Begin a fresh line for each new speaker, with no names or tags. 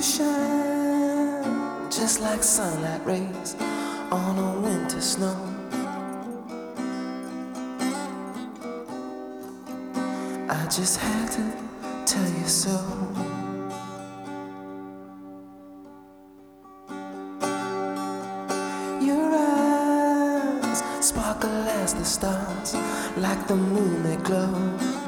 shine just like sunlight rays on a winter snow. I just had to tell you so. Your eyes sparkle as the stars, like the moon they glow.